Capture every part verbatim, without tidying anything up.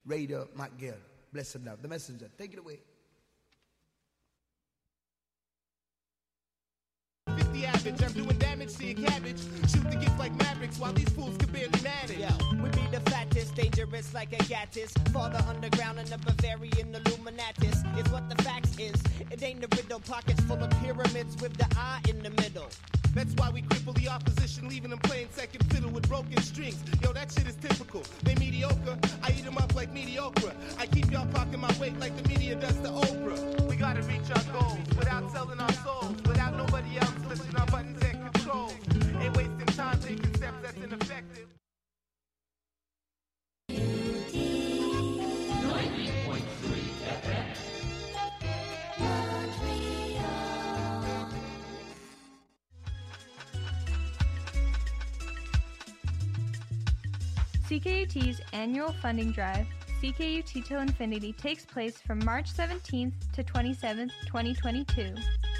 Raider McGill. Bless him now. The messenger. Take it away. fifty average, I'm doing damage to your cabbage. Shoot the gift like Mavericks while these fools can barely manage. Yo, we be the fattest, dangerous like a Gattis. Father underground and the Bavarian Illuminatis is what the facts is. It ain't the riddle, pockets full of pyramids with the eye in the middle. That's why we cripple the opposition, leaving them playing second fiddle with broken strings. Yo, that shit is typical. They mediocre, I eat them up like mediocre. I keep y'all pocking my weight like the media does to Oprah. We gotta reach our goals without selling our souls, without nobody else lifting our buttons and controls. Ain't wasting time taking steps that's ineffective. ninety point three F M. C K U T's annual funding drive, C K U T Till Infinity, takes place from March seventeenth to twenty-seventh, twenty twenty-two.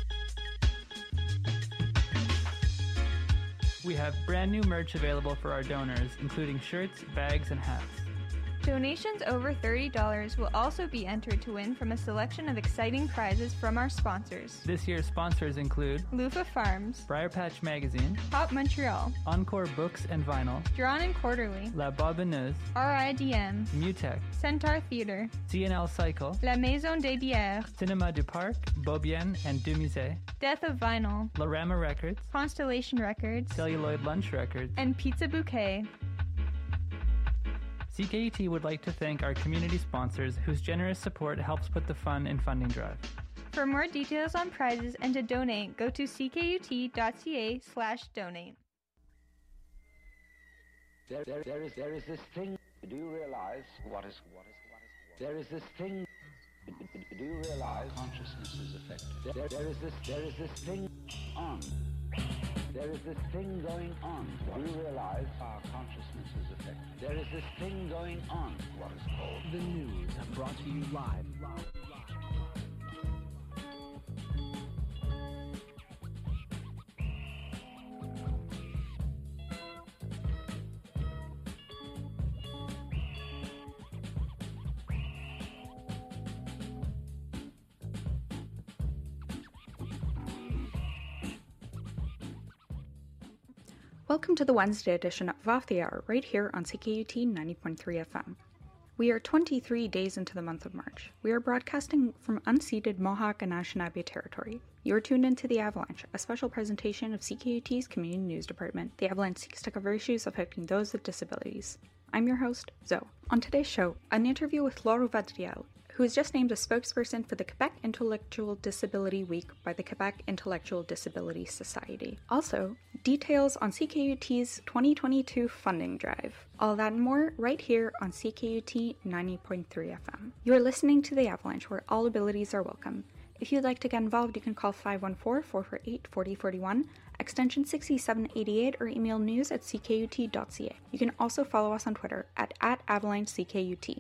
We have brand new merch available for our donors, including shirts, bags, and hats. Donations over thirty dollars will also be entered to win from a selection of exciting prizes from our sponsors. This year's sponsors include Lufa Farms, Briar Patch Magazine, Pop Montreal, Encore Books and Vinyl, Drawn and Quarterly, La Bobineuse, R I D M, Mutech, Centaur Theatre, C N L Cycle, La Maison des Bières, Cinema du Parc, Beaubien and Du Musée, Death of Vinyl, Lorama Records, Constellation Records, Celluloid Lunch Records, and Pizza Bouquet. C K U T would like to thank our community sponsors whose generous support helps put the fun in funding drive. For more details on prizes and to donate, go to ckut.ca slash donate. There, there, there is, there is this thing. Do you realize what is, what is, what is? There is this thing. Do you realize consciousness is affected? There, there is this, there is this thing on. There is this thing going on. Do you realize our consciousness is affected? There is this thing going on. What is called the news, brought to you live. live. Welcome to the Wednesday edition of Off the Hour, right here on C K U T ninety point three F M. We are twenty-three days into the month of March. We are broadcasting from unceded Mohawk and Anishinaabe territory. You are tuned into The Avalanche, a special presentation of C K U T's Community News Department. The Avalanche seeks to cover issues affecting those with disabilities. I'm your host, Zoe. On today's show, an interview with Laura Vadriel, who is just named a spokesperson for the Quebec Intellectual Disability Week by the Quebec Intellectual Disability Society. Also, details on C K U T's twenty twenty-two funding drive. All that and more right here on C K U T ninety point three F M. You are listening to The Avalanche, where all abilities are welcome. If you'd like to get involved, you can call five one four, four four eight, four zero four one, extension sixty-seven eighty-eight, or email news at c k u t dot c a. You can also follow us on Twitter at, at avalanche c k u t.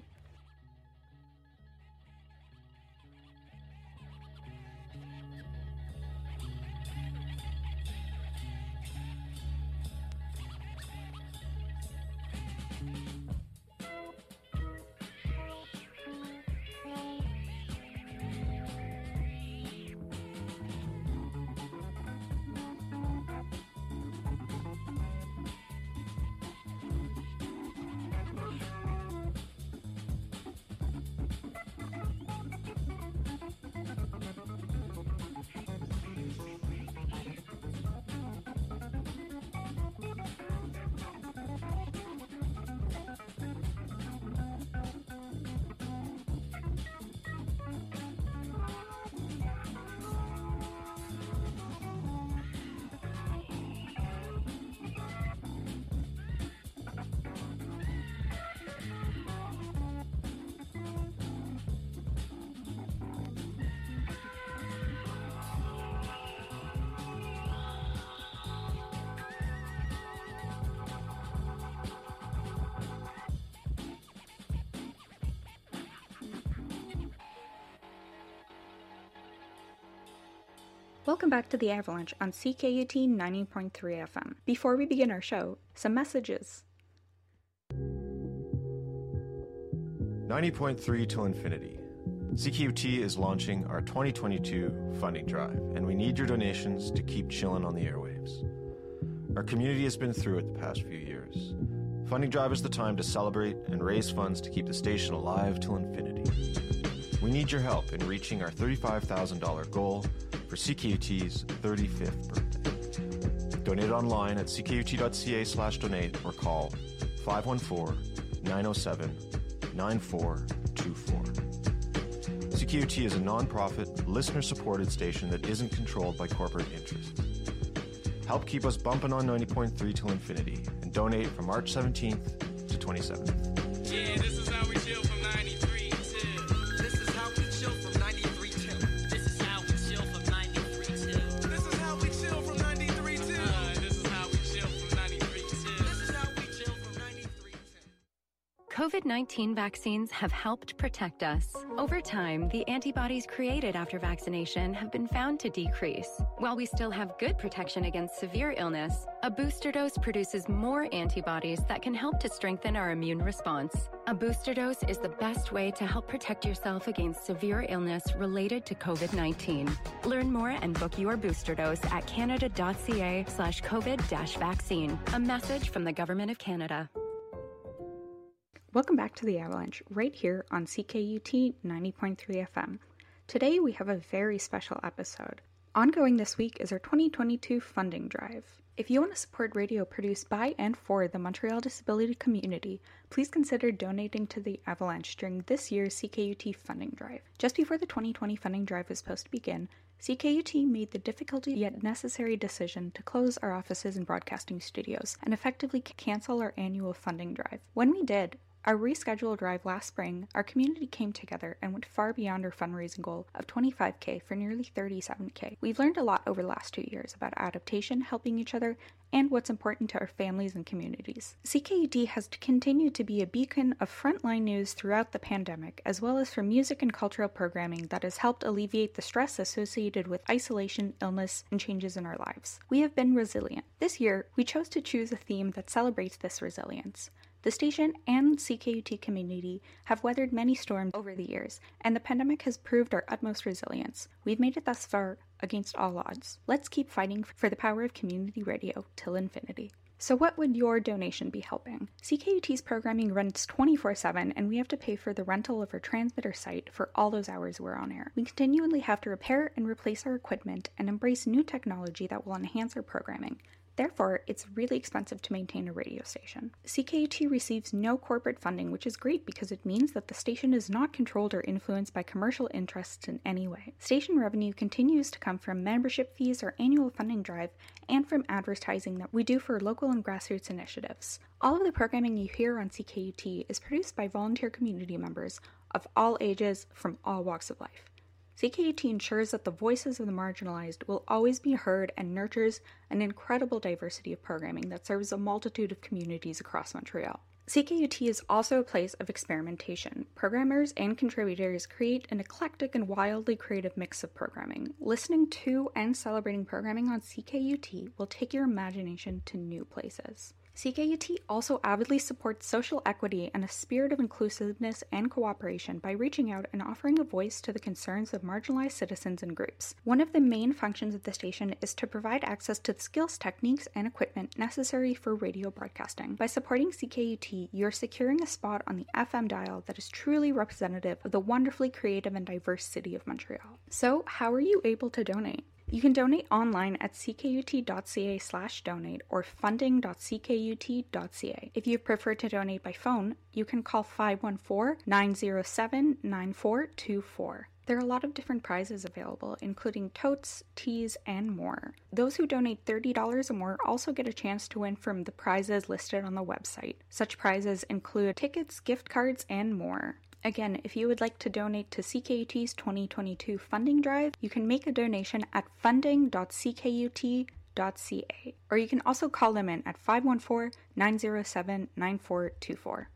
Welcome back to The Avalanche on C K U T ninety point three F M. Before we begin our show, some messages. ninety point three till infinity. C K U T is launching our twenty twenty-two funding drive, and we need your donations to keep chillin' on the airwaves. Our community has been through it the past few years. Funding drive is the time to celebrate and raise funds to keep the station alive till infinity. We need your help in reaching our thirty-five thousand dollars goal for C K U T's thirty-fifth birthday. Donate online at c k u t dot c a slash donate or call five one four, nine oh seven, nine four two four. C K U T is a non-profit, listener-supported station that isn't controlled by corporate interests. Help keep us bumping on ninety point three till infinity and donate from March seventeenth to twenty-seventh. Yeah, this is how we chill from ninety-three till. This is how we chill from ninety-three till. This is how we chill from ninety-three till. This is how we chill from ninety-three till. Uh, this is how we chill from ninety-three till. This is how we chill from ninety-three till. COVID nineteen vaccines have helped protect us. Over time, the antibodies created after vaccination have been found to decrease. While we still have good protection against severe illness, a booster dose produces more antibodies that can help to strengthen our immune response. A booster dose is the best way to help protect yourself against severe illness related to COVID nineteen. Learn more and book your booster dose at canada.ca slash COVID dash vaccine. A message from the Government of Canada. Welcome back to The Avalanche, right here on C K U T ninety point three F M. Today we have a very special episode. Ongoing this week is our twenty twenty-two funding drive. If you want to support radio produced by and for the Montreal disability community, please consider donating to The Avalanche during this year's C K U T funding drive. Just before the twenty twenty funding drive was supposed to begin, C K U T made the difficult yet necessary decision to close our offices and broadcasting studios and effectively cancel our annual funding drive. When we did, our rescheduled drive last spring, our community came together and went far beyond our fundraising goal of twenty-five thousand for nearly thirty-seven thousand. We've learned a lot over the last two years about adaptation, helping each other, and what's important to our families and communities. C K U T has continued to be a beacon of frontline news throughout the pandemic, as well as for music and cultural programming that has helped alleviate the stress associated with isolation, illness, and changes in our lives. We have been resilient. This year, we chose to choose a theme that celebrates this resilience. The station and C K U T community have weathered many storms over the years, and the pandemic has proved our utmost resilience. We've made it thus far against all odds. Let's keep fighting for the power of community radio till infinity. So what would your donation be helping? C K U T's programming runs twenty-four seven, and we have to pay for the rental of our transmitter site for all those hours we're on air. We continually have to repair and replace our equipment and embrace new technology that will enhance our programming. Therefore, it's really expensive to maintain a radio station. C K U T receives no corporate funding, which is great because it means that the station is not controlled or influenced by commercial interests in any way. Station revenue continues to come from membership fees, our annual funding drive, and from advertising that we do for local and grassroots initiatives. All of the programming you hear on C K U T is produced by volunteer community members of all ages from all walks of life. C K U T ensures that the voices of the marginalized will always be heard and nurtures an incredible diversity of programming that serves a multitude of communities across Montreal. C K U T is also a place of experimentation. Programmers and contributors create an eclectic and wildly creative mix of programming. Listening to and celebrating programming on C K U T will take your imagination to new places. C K U T also avidly supports social equity and a spirit of inclusiveness and cooperation by reaching out and offering a voice to the concerns of marginalized citizens and groups. One of the main functions of the station is to provide access to the skills, techniques, and equipment necessary for radio broadcasting. By supporting C K U T, you're securing a spot on the F M dial that is truly representative of the wonderfully creative and diverse city of Montreal. So, how are you able to donate? You can donate online at c k u t dot c a slash donate or funding dot c k u t dot c a. If you prefer to donate by phone, you can call five one four, nine oh seven, nine four two four. There are a lot of different prizes available, including totes, teas, and more. Those who donate thirty dollars or more also get a chance to win from the prizes listed on the website. Such prizes include tickets, gift cards, and more. Again, if you would like to donate to C K U T's twenty twenty-two funding drive, you can make a donation at funding dot c k u t dot c a, or you can also call them in at five one four, nine oh seven, nine four two four.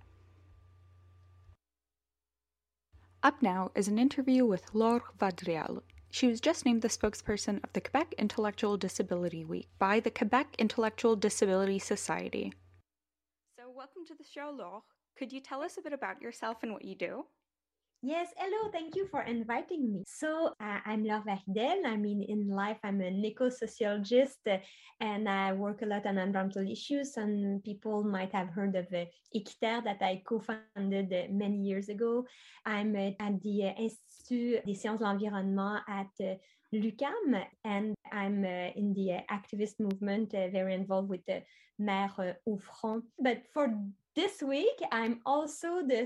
Up now is an interview with Laure Vadriel. She was just named the spokesperson of the Quebec Intellectual Disability Week by the Quebec Intellectual Disability Society. So welcome to the show, Laure. Could you tell us a bit about yourself and what you do? Yes, hello. Thank you for inviting me. So uh, I'm Laure Verdel. I mean, in life, I'm an eco-sociologist uh, and I work a lot on environmental issues. Some people might have heard of uh, Equiterre that I co-founded uh, many years ago. I'm uh, at the uh, Institut des Sciences de l'Environnement at uh, l'UQAM, and I'm uh, in the uh, activist movement, uh, very involved with the Maire uh, au Front. But for this week, I'm also the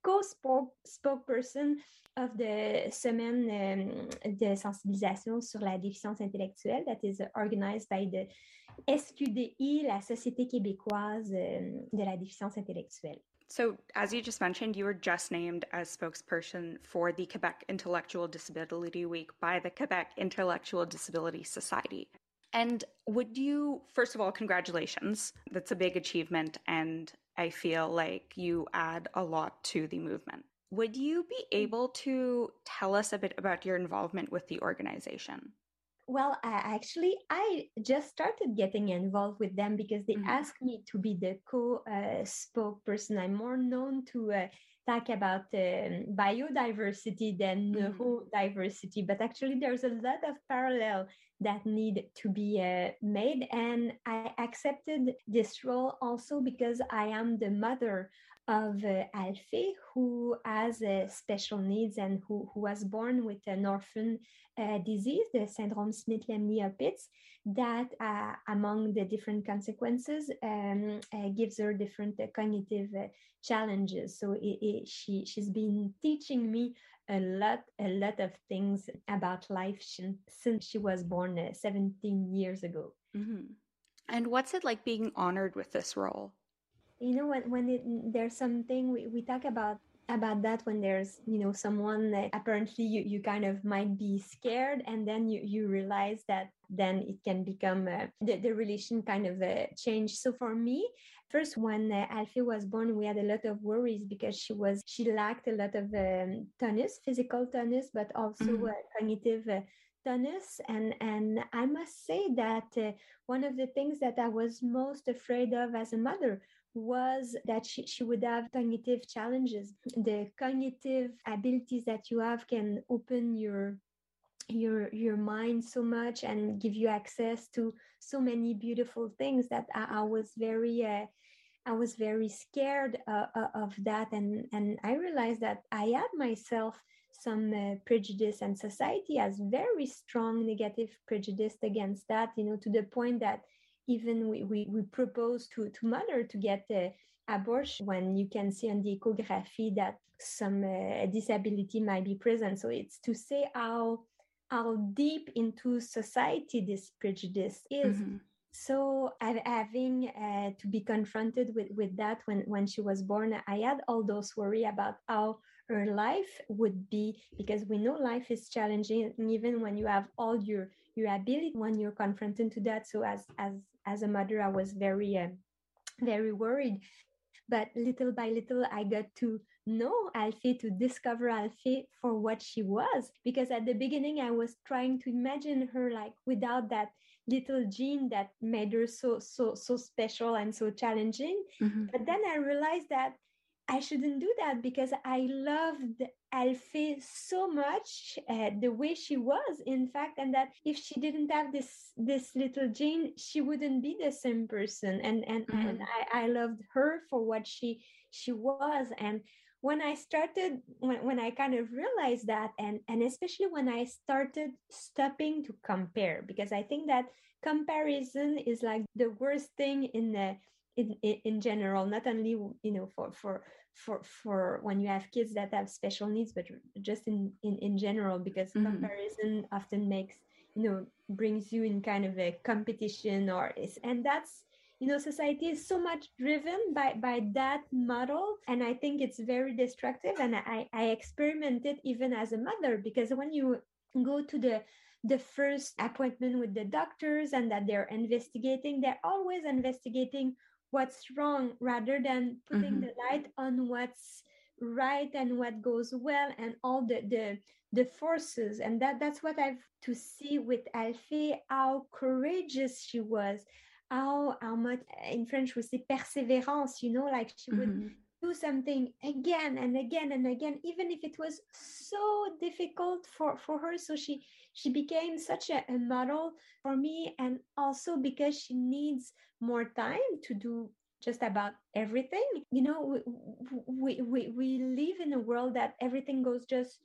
co-spokesperson of the Semaine um, de sensibilisation sur la déficience intellectuelle that is organized by the S Q D I, la Société québécoise um, de la déficience intellectuelle. So, as you just mentioned, you were just named as spokesperson for the Quebec Intellectual Disability Week by the Quebec Intellectual Disability Society. And would you, first of all, congratulations. That's a big achievement, and I feel like you add a lot to the movement. Would you be able to tell us a bit about your involvement with the organization? Well, uh, actually, I just started getting involved with them because they mm-hmm. asked me to be the co-spokesperson. Uh, I'm more known to uh, talk about um, biodiversity than mm-hmm. neurodiversity, but actually there's a lot of parallel that need to be uh, made. And I accepted this role also because I am the mother of uh, Alfie, who has uh, special needs and who, who was born with an orphan uh, disease, the syndrome Smith-Lemli-Opitz, that uh, among the different consequences um, uh, gives her different uh, cognitive uh, challenges. So it, it, she, she's been teaching me a lot, a lot of things about life she, since she was born uh, seventeen years ago. Mm-hmm. And what's it like being honored with this role? You know, when, when it, there's something, we, we talk about about that when there's, you know, someone that apparently you, you kind of might be scared, and then you, you realize that then it can become, uh, the, the relation kind of uh, change. So for me, first, when uh, Alfie was born, we had a lot of worries because she was, she lacked a lot of um, tonus, physical tonus, but also mm-hmm. uh, cognitive uh, tonus. And, and I must say that uh, one of the things that I was most afraid of as a mother was that she, she would have cognitive challenges. The cognitive abilities that you have can open your your your mind so much and give you access to so many beautiful things that I, I was very uh, I was very scared uh, uh, of that, and and I realized that I had myself some uh, prejudice, and society has very strong negative prejudice against that, you know, to the point that even we, we, we propose to, to mother to get uh, abortion when you can see on the ecography that some uh, disability might be present. So it's to say how, how deep into society this prejudice is. Mm-hmm. So having uh, to be confronted with, with that when, when she was born, I had all those worry about how her life would be, because we know life is challenging, even when you have all your your ability, when you're confronted to that. So as as as a mother, I was very uh, very worried. But little by little, I got to know Alfie, to discover Alfie for what she was, because at the beginning I was trying to imagine her like without that little gene that made her so so so special and so challenging. Mm-hmm. But then I realized that I shouldn't do that, because I loved Alfie so much, uh, the way she was, in fact, and that if she didn't have this this little gene, she wouldn't be the same person. And and, mm-hmm. and I, I loved her for what she she was. And when I started, when, when I kind of realized that, and, and especially when I started stopping to compare, because I think that comparison is like the worst thing in the In, in general, not only, you know, for for for for when you have kids that have special needs, but just in in, in general, because mm-hmm. comparison often makes, you know, brings you in kind of a competition, or is, and that's, you know, society is so much driven by by that model, and I think it's very destructive. And I I experimented even as a mother, because when you go to the the first appointment with the doctors and that they're investigating, they're always investigating what's wrong rather than putting mm-hmm. the light on what's right and what goes well and all the the the forces. And that that's what I've to see with Alfie, how courageous she was, how how much, in French we say perseverance, you know, like she would mm-hmm. do something again and again and again, even if it was so difficult for, for her. So she she became such a, a model for me, and also because she needs more time to do just about everything. You know, we, we, we, we live in a world that everything goes just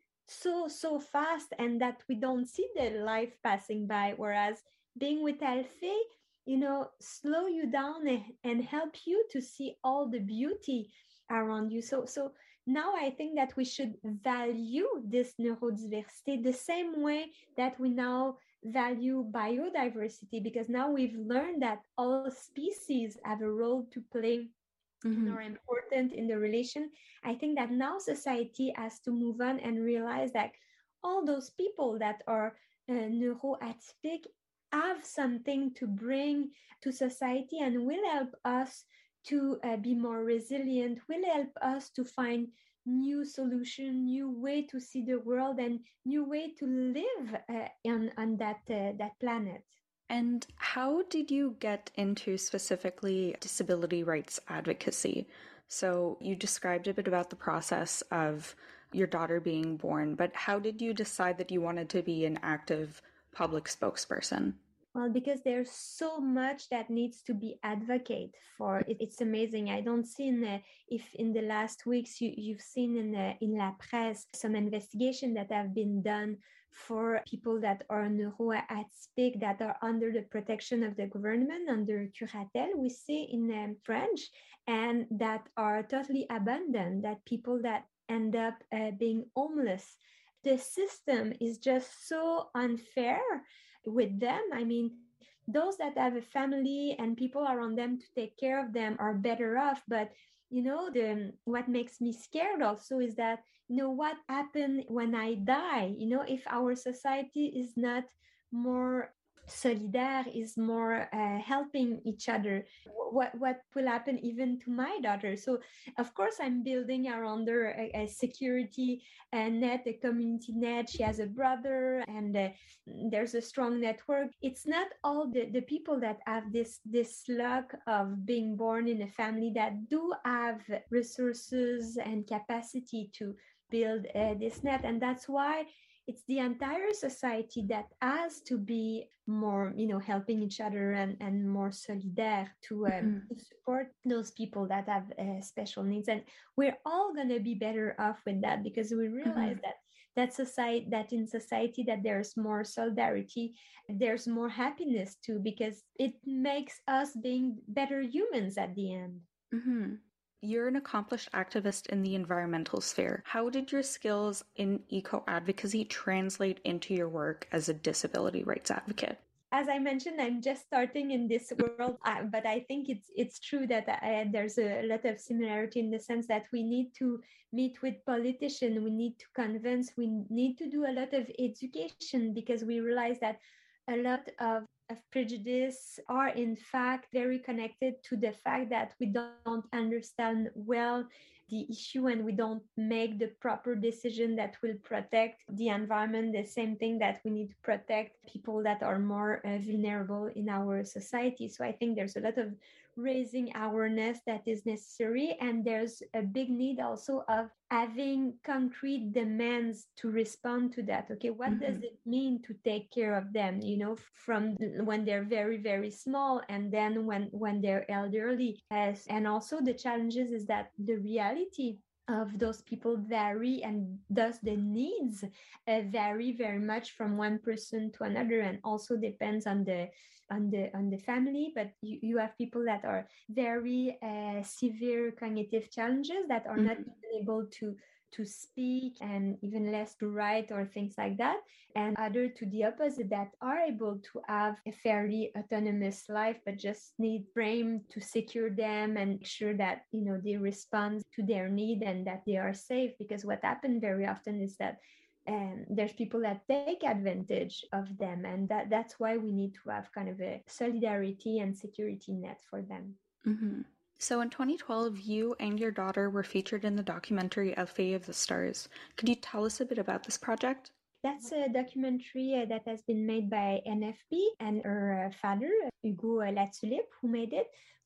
so, so fast, and that we don't see the life passing by. Whereas being with Alfie, you know, slow you down and, and help you to see all the beauty around you. So, so now I think that we should value this neurodiversity the same way that we now value biodiversity, because now we've learned that all species have a role to play mm-hmm. and are important in the relation. I think that now society has to move on and realize that all those people that are uh, neuroatypic have something to bring to society and will help us to uh, be more resilient, will help us to find new solution, new way to see the world, and new way to live uh, on, on that, uh, that planet. And how did you get into specifically disability rights advocacy? So you described a bit about the process of your daughter being born, but how did you decide that you wanted to be an active public spokesperson? Well, because there's so much that needs to be advocate for. It, it's amazing. I don't see in the, if in the last weeks you, you've seen in the, in La Presse some investigation that have been done for people that are neuroatypic, that are under the protection of the government, under curatelle, we say in um, French, and that are totally abandoned, that people that end up uh, being homeless. The system is just so unfair with them. I mean, those that have a family and people around them to take care of them are better off. But, you know, the what makes me scared also is that, you know, what happened when I die? You know, if our society is not more solidaire, is more uh, helping each other, what what will happen even to my daughter? So of course I'm building around her a, a security a net, a community net. She has a brother, and uh, there's a strong network. It's not all the, the people that have this this luck of being born in a family that do have resources and capacity to build uh, this net, and that's why it's the entire society that has to be more, you know, helping each other and, and more solidaire to, um, mm-hmm. to support those people that have uh, special needs. And we're all going to be better off with that, because we realize mm-hmm. that that society, that in society that there's more solidarity, there's more happiness too, because it makes us being better humans at the end. Mm-hmm. You're an accomplished activist in the environmental sphere. How did your skills in eco-advocacy translate into your work as a disability rights advocate? As I mentioned, I'm just starting in this world, uh, but I think it's it's true that uh, there's a lot of similarity in the sense that we need to meet with politicians, we need to convince, we need to do a lot of education, because we realize that a lot of of prejudice are in fact very connected to the fact that we don't understand well the issue, and we don't make the proper decision that will protect the environment, the same thing that we need to protect people that are more uh, vulnerable in our society. So I think there's a lot of raising awareness that is necessary, and there's a big need also of having concrete demands to respond to that. Okay, what mm-hmm. does it mean to take care of them, you know, from when they're very, very small, and then when when they're elderly. As, and also the challenges is that the reality of those people vary, and thus the needs uh, vary very much from one person to another, and also depends on the on the on the family. But you, you have people that are very uh, severe cognitive challenges that are mm-hmm. not even able to to speak, and even less to write or things like that, and other to the opposite that are able to have a fairly autonomous life, but just need frame to secure them and make sure that, you know, they respond to their need and that they are safe. Because what happens very often is that um, there's people that take advantage of them, and that that's why we need to have kind of a solidarity and security net for them. Mm-hmm. So in twenty twelve, you and your daughter were featured in the documentary Alfée of the Stars. Could you tell us a bit about this project? That's a documentary uh, that has been made by N F P and her uh, father, Hugo uh, Latulippe, who made it.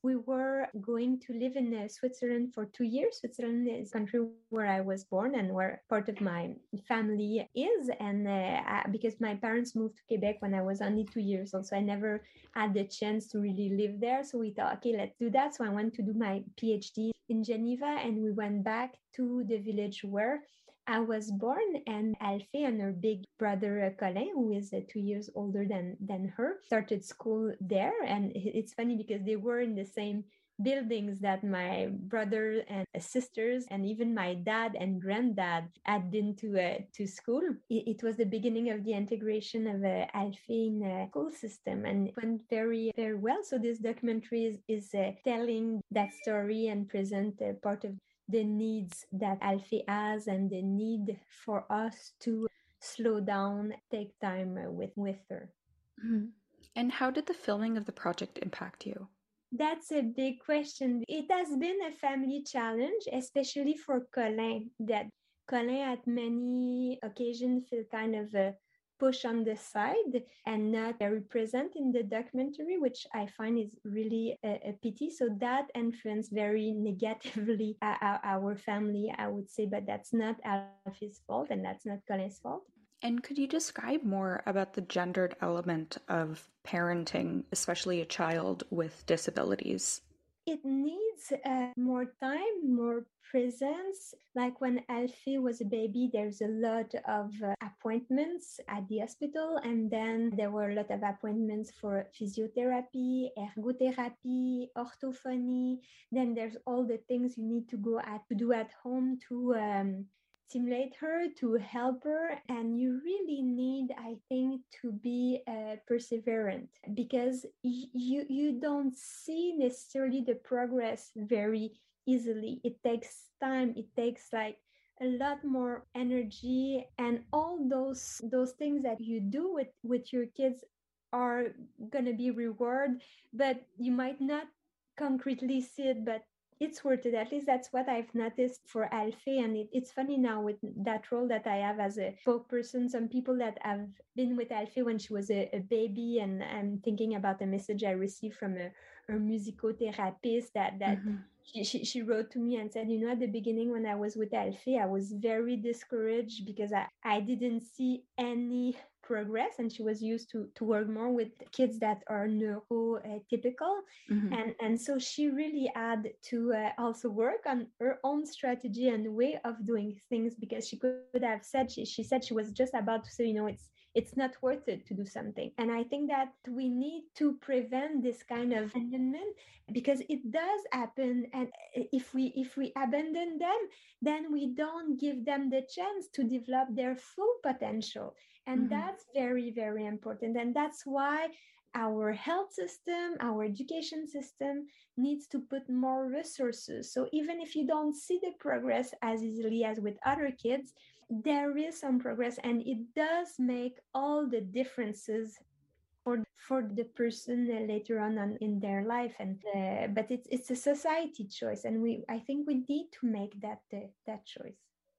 we were going to live in uh, Switzerland for two years. Switzerland is a country where I was born and where part of my family is. And uh, I, because my parents moved to Quebec when I was only two years old, so I never had the chance to really live there. So we thought, okay, let's do that. So I went to do my PhD in Geneva, and we went back to the village where I was born, and Alfie and her big brother uh, Colin, who is uh, two years older than, than her, started school there. And it's funny because they were in the same buildings that my brother and sisters and even my dad and granddad had been to uh, to school. It, it was the beginning of the integration of uh, Alfie in the school system, and it went very, very well. So this documentary is, is uh, telling that story and present uh, part of the needs that Alfie has and the need for us to slow down, take time with, with her. Mm-hmm. And how did the filming of the project impact you? That's a big question. It has been a family challenge, especially for Colin, that Colin at many occasions feel kind of a push on the side and not very present in the documentary, which I find is really a, a pity. So that influenced very negatively our, our family, I would say, but that's not Alfie's fault and that's not Colin's fault. And could you describe more about the gendered element of parenting, especially a child with disabilities? It needs uh, more time, more presence. Like when Alfie was a baby, there's a lot of uh, appointments at the hospital. And then there were a lot of appointments for physiotherapy, ergotherapy, orthophony. Then there's all the things you need to go at, to do at home to um, stimulate her, to help her. And you really need, I think, to be uh, perseverant, because y- you you don't see necessarily the progress very easily. It takes time. It takes like a lot more energy, and all those those things that you do with with your kids are gonna be rewarded, but you might not concretely see it, but it's worth it. At least that's what I've noticed for Alfie. And it, it's funny now with that role that I have as a spokesperson, some people that have been with Alfie when she was a, a baby, and I'm thinking about a message I received from a, a musicotherapist that, that mm-hmm. she, she, she wrote to me and said, you know, at the beginning when I was with Alfie, I was very discouraged because I, I didn't see any progress, and she was used to to work more with kids that are neurotypical, mm-hmm. and and so she really had to uh, also work on her own strategy and way of doing things, because she could have said she, she said she was just about to say, you know, it's it's not worth it to do something. And I think that we need to prevent this kind of abandonment, because it does happen, and if we if we abandon them, then we don't give them the chance to develop their full potential. And mm-hmm. that's very, very important. And that's why our health system, our education system needs to put more resources. So even if you don't see the progress as easily as with other kids, there is some progress, and it does make all the differences for, for the person uh, later on, on in their life. And uh, but it's it's a society choice, and we I think we need to make that uh, that choice.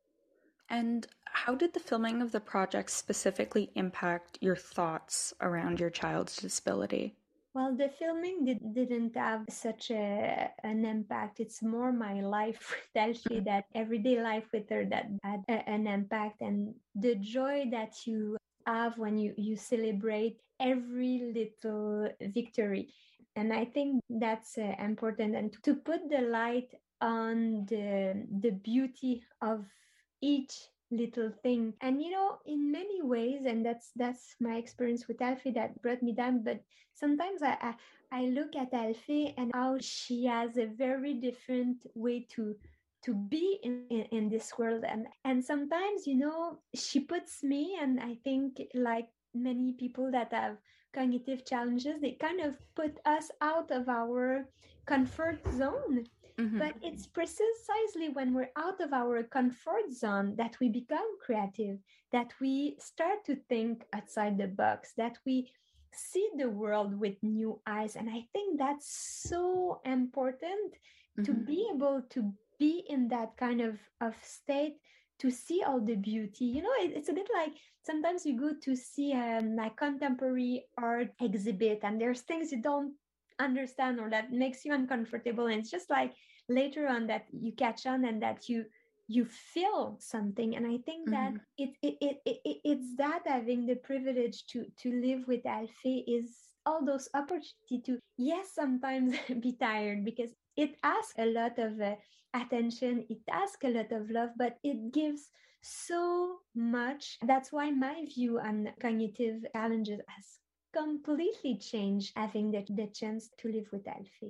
And how did the filming of the project specifically impact your thoughts around your child's disability? Well, the filming did, didn't have such a, an impact. It's more my life with Alfie, that everyday life with her, that had a, an impact, and the joy that you have when you, you celebrate every little victory. And I think that's uh, important, and to put the light on the the beauty of each little thing. And you know, in many ways, and that's that's my experience with Alfie that brought me down, but sometimes I, I I look at Alfie and how she has a very different way to to be in, in, in this world, and and sometimes, you know, she puts me, and I think like many people that have cognitive challenges, they kind of put us out of our comfort zone. Mm-hmm. But it's precisely when we're out of our comfort zone that we become creative, that we start to think outside the box, that we see the world with new eyes. And I think that's so important, mm-hmm. to be able to be in that kind of, of state, to see all the beauty. You know, it, it's a bit like sometimes you go to see um, like contemporary art exhibit, and there's things you don't understand or that makes you uncomfortable. And it's just like later on that you catch on and that you you feel something. And I think that Mhm. it, it, it, it, it it's that having the privilege to to live with Alfie is all those opportunity to, yes, sometimes be tired, because it asks a lot of uh, attention, it asks a lot of love, but it gives so much. That's why my view on cognitive challenges has completely changed having the, the chance to live with Alfie.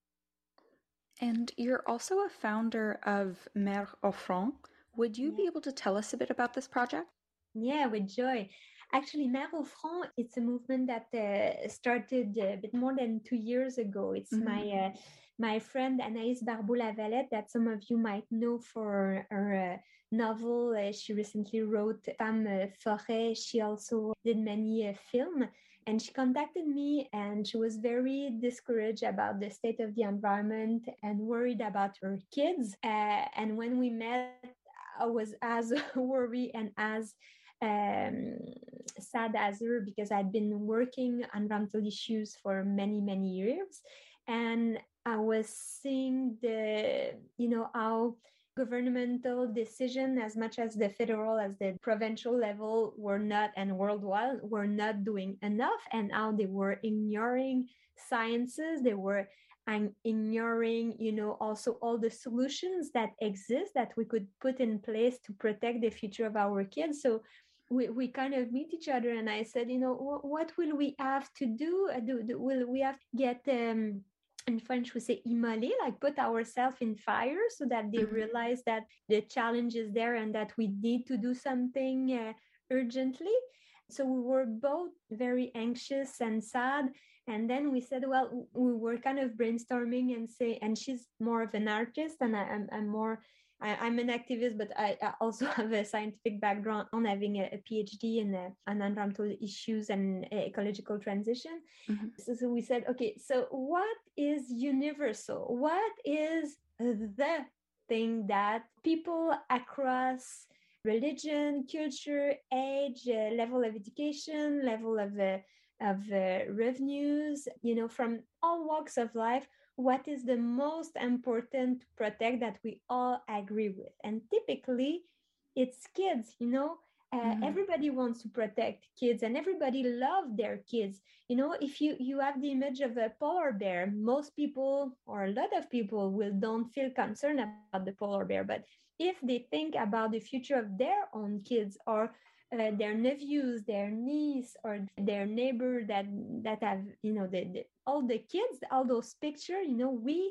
And you're also a founder of Mère au Front. Would you be able to tell us a bit about this project? Yeah, with joy. Actually, Mère au Front, it's a movement that uh, started a bit more than two years ago. It's Mhm. my uh, my friend Anaïs Barbeau-Lavalette, that some of you might know for her uh, novel. Uh, she recently wrote Femme uh, Forêt. She also did many uh, films. And she contacted me, and she was very discouraged about the state of the environment and worried about her kids. Uh, and when we met, I was as worried and as um, sad as her, because I'd been working on environmental issues for many, many years. And I was seeing the, you know, how governmental decision, as much as the federal as the provincial level, were not, and worldwide were not doing enough, and how they were ignoring sciences. They were and ignoring, you know, also all the solutions that exist that we could put in place to protect the future of our kids. So we, we kind of meet each other, and I said, you know, what, what will we have to do? Uh, do, do will we have to get um in French we say immoler, like put ourselves in fire, so that they Mhm. realize that the challenge is there and that we need to do something uh, urgently. So we were both very anxious and sad. And then we said, well, we were kind of brainstorming and say, and she's more of an artist, and I, I'm, I'm more, I, I'm an activist, but I, I also have a scientific background on having a, a PhD in uh, on environmental issues and uh, ecological transition. Mhm. So, so we said, okay, so what is universal? What is the thing that people across religion, culture, age, uh, level of education, level of uh, of uh, revenues, you know, from all walks of life, what is the most important to protect that we all agree with? And typically, it's kids, you know. Uh, Mhm. Everybody wants to protect kids, and everybody love their kids. You know, if you you have the image of a polar bear, most people or a lot of people will don't feel concerned about the polar bear. But if they think about the future of their own kids, or uh, their nephews, their niece, or their neighbor that that have, you know, the, the all the kids, all those pictures, you know, we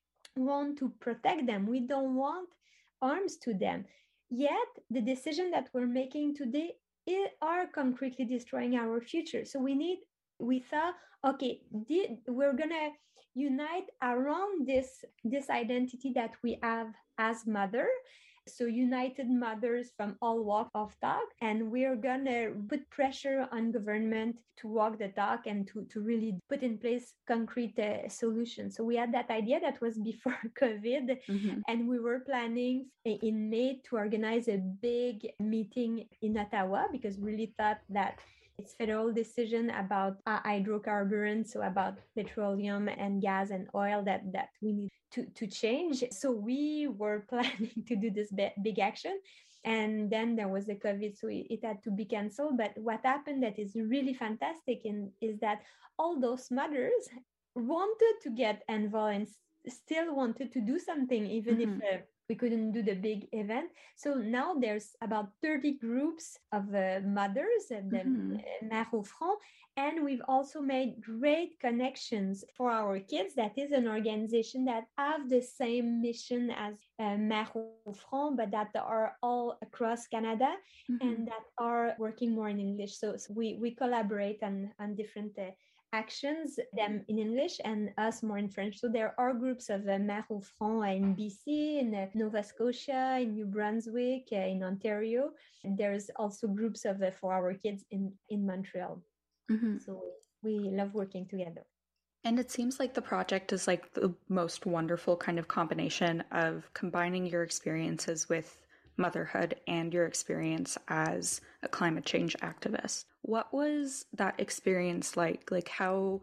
want to protect them. We don't want harms to them. Yet the decision that we're making today i- are concretely destroying our future. So we need, we thought, okay, did, we're gonna unite around this this identity that we have as mother. So united mothers from all walks of talk, and we're gonna put pressure on government to walk the talk and to, to really put in place concrete uh, solutions. So we had that idea that was before COVID, Mhm. and we were planning in May to organize a big meeting in Ottawa, because we really thought that it's federal decision about uh, hydrocarbons, so about petroleum and gas and oil that, that we need to, to change. So we were planning to do this big action. And then there was the COVID, so it, it had to be canceled. But what happened that is really fantastic in, is that all those mothers wanted to get involved and s- still wanted to do something, even Mhm. if uh, we couldn't do the big event. So now there's about thirty groups of uh, mothers at the Mhm. uh, Mère au Front. And we've also made great connections for our kids. That is an organization that have the same mission as uh, Mère au Front, but that are all across Canada Mhm. and that are working more in English. So, so we, we collaborate on, on different uh, actions, them in English and us more in French. So there are groups of uh, Mère au Front in B C, in uh, Nova Scotia, in New Brunswick, uh, in Ontario. And there's also groups of uh, for our kids in, in Montreal. Mhm. So we love working together. And it seems like the project is like the most wonderful kind of combination of combining your experiences with motherhood and your experience as a climate change activist. What was that experience like? Like, how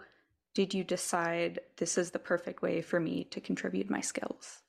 did you decide this is the perfect way for me to contribute my skills?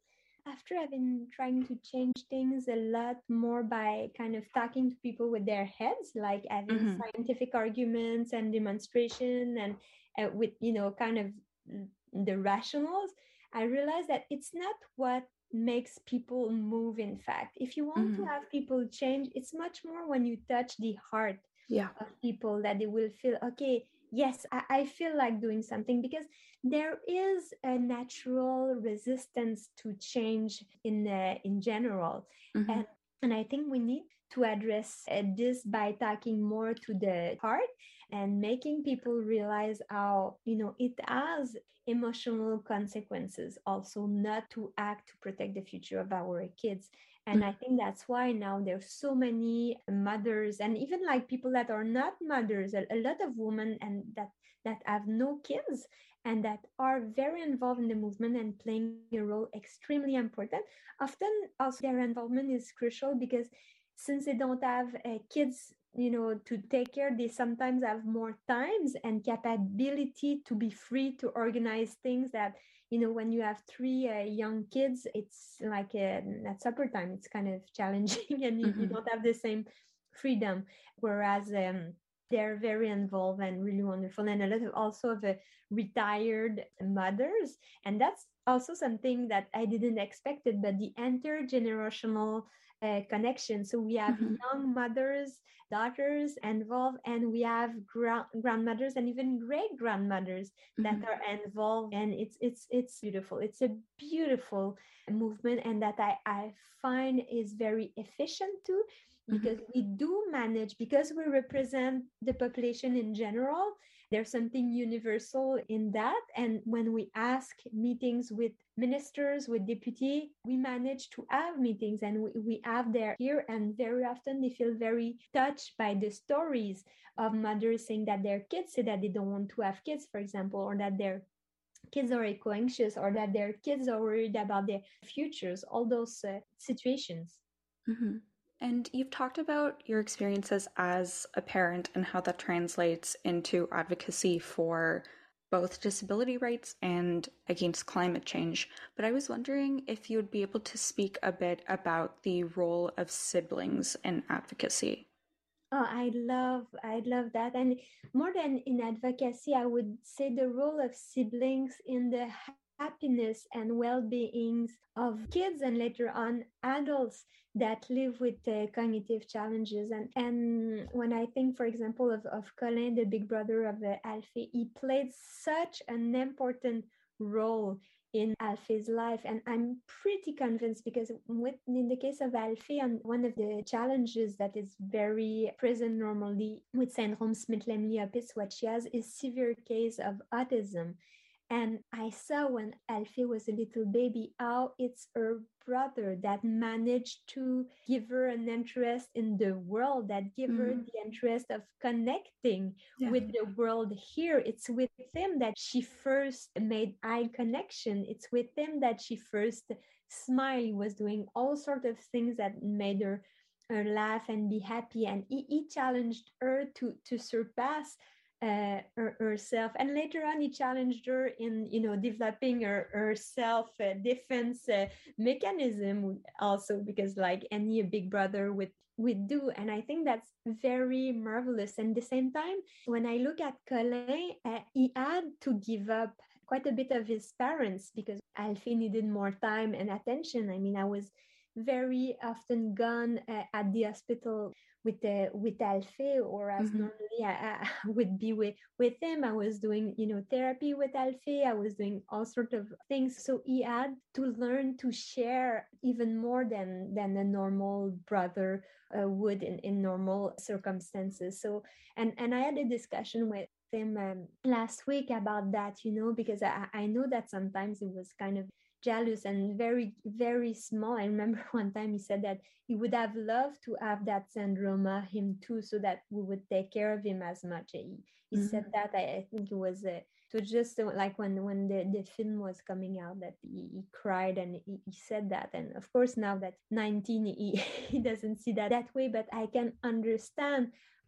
After I've been trying to change things a lot more by kind of talking to people with their heads, like having Mhm. scientific arguments and demonstration and uh, with, you know, kind of the rationals, I realized that it's not what makes people move. In fact, if you want to Mhm. have people change, it's much more when you touch the heart Yeah. of people that they will feel, okay, yes, I, I feel like doing something, because there is a natural resistance to change in uh, in general. Mhm. And and I think we need to address uh, this by talking more to the heart and making people realize how, you know, it has emotional consequences also not to act to protect the future of our kids. And I think that's why now there's so many mothers, and even like people that are not mothers, a, a lot of women and that that have no kids and that are very involved in the movement and playing a role extremely important. Often also their involvement is crucial because since they don't have uh, kids, you know, to take care, they sometimes have more times and capability to be free to organize things that, you know, when you have three uh, young kids, it's like uh, at supper time, it's kind of challenging and you, you Mhm. don't have the same freedom. Whereas um, they're very involved and really wonderful. And a lot of also of uh, retired mothers. And that's also something that I didn't expect it, but the intergenerational uh, connection. So we have Mhm. young mothers, daughters involved, and we have gra- grandmothers and even great grandmothers that Mhm. are involved. And it's it's it's beautiful. It's a beautiful movement, and that I, I find is very efficient too, because we do manage, because we represent the population in general. There's something universal in that. And when we ask meetings with ministers, with deputy, we manage to have meetings and we, we have their ear. And very often they feel very touched by the stories of mothers saying that their kids say that they don't want to have kids, for example, or that their kids are eco-anxious, or that their kids are worried about their futures, all those uh, situations. Mhm. And you've talked about your experiences as a parent and how that translates into advocacy for both disability rights and against climate change. But I was wondering if you would be able to speak a bit about the role of siblings in advocacy. Oh, I love, I love that. And more than in advocacy, I would say the role of siblings in the happiness and well-being of kids and later on adults that live with uh, cognitive challenges. And and when I think, for example, of, of Colin, the big brother of uh, Alfie, he played such an important role in Alfie's life. And I'm pretty convinced, because with, in the case of Alfie, and one of the challenges that is very present normally with syndrome Smith-Lemli-Opitz, what she has is severe case of autism. And I saw when Alfie was a little baby how it's her brother that managed to give her an interest in the world, that give her Mhm. the interest of connecting Yeah. with the world here. It's with him that she first made eye connection. It's with him that she first smiled. He was doing all sorts of things that made her, her laugh and be happy. And he, he challenged her to, to surpass uh, her, herself, and later on he challenged her in, you know, developing her, her self uh, defense uh, mechanism also, because like any big brother would would do. And I think that's very marvelous. And at the same time, when I look at Colin, uh, he had to give up quite a bit of his parents because Alfie needed more time and attention. I mean, I was very often gone uh, at the hospital with the with Alfie, or as Mhm. normally I, I would be with with him. I was doing, you know, therapy with Alfie. I was doing all sorts of things. So he had to learn to share even more than than a normal brother uh, would in, in normal circumstances. So and and I had a discussion with him um, last week about that, you know, because I, I know that sometimes it was kind of jealous and very, very small. I remember one time he said that he would have loved to have that syndrome, uh, him too, so that we would take care of him as much. He, he Mhm. said that, I, I think it was, uh, it was just uh, like when, when the, the film was coming out that he, he cried and he, he said that. And of course, now that nineteen, he, he doesn't see that that way, but I can understand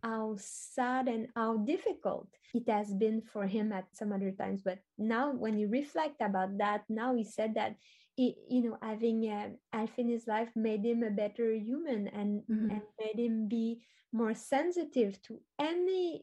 how sad and how difficult it has been for him at some other times. But now when you reflect about that, now he said that it, you know, having uh, Alfie in his life made him a better human and, Mhm. and made him be more sensitive to any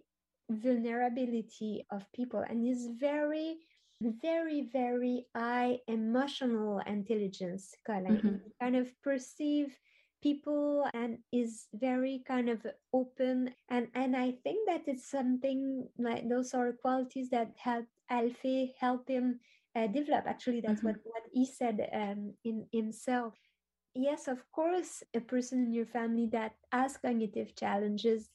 vulnerability of people. And he's very, very, very high emotional intelligence, Colin. Mhm. He kind of perceive people and is very kind of open, and and I think that it's something like those are qualities that help Alfie help him uh, develop. Actually, that's Mhm. what what he said um, in himself. Yes, of course, a person in your family that has cognitive challenges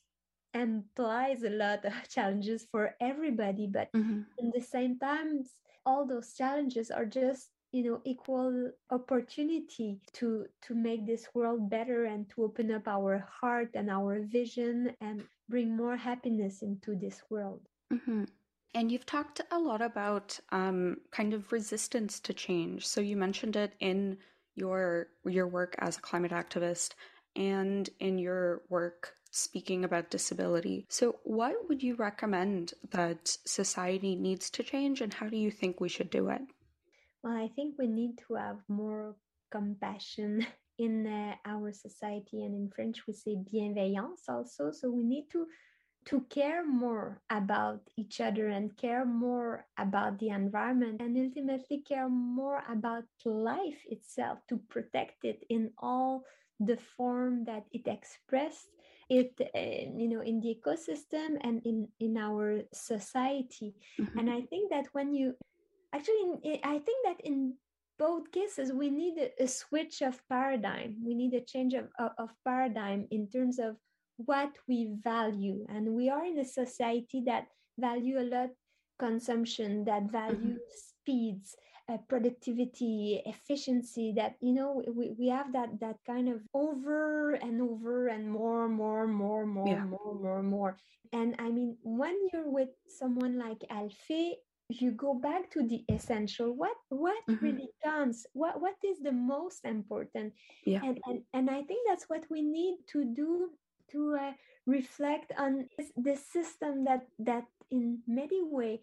implies a lot of challenges for everybody, but Mhm. in the same time, all those challenges are just, you know, equal opportunity to to make this world better and to open up our heart and our vision and bring more happiness into this world. Mhm. And you've talked a lot about um, kind of resistance to change. So you mentioned it in your your work as a climate activist and in your work speaking about disability. So what would you recommend that society needs to change, and how do you think we should do it? Well, I think we need to have more compassion in uh, our society, and in French we say bienveillance also. So we need to to care more about each other and care more about the environment and ultimately care more about life itself, to protect it in all the form that it expressed it uh, you know, in the ecosystem and in in our society. Mhm. And I think that when you actually in, I think that in both cases we need a, a switch of paradigm. We need a change of, of, of paradigm in terms of what we value, and we are in a society that value a lot consumption, that value Mhm. speeds, uh, productivity, efficiency, that, you know, we, we have that that kind of over and over and more more more more Yeah. more more more. And I mean, when you're with someone like Alfie, you go back to the essential. What what Mhm. really counts? What what is the most important? Yeah. And and, and I think that's what we need to do, to uh, reflect on is the system that that in many way